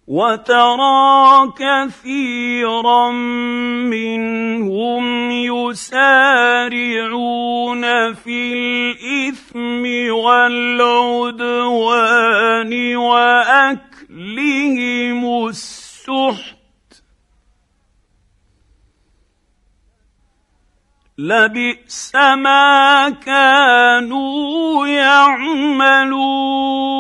وترى كثيرا منهم يسارعون في الإثم والعدوان وأكلهم السحت لبئس ما كانوا يعملون.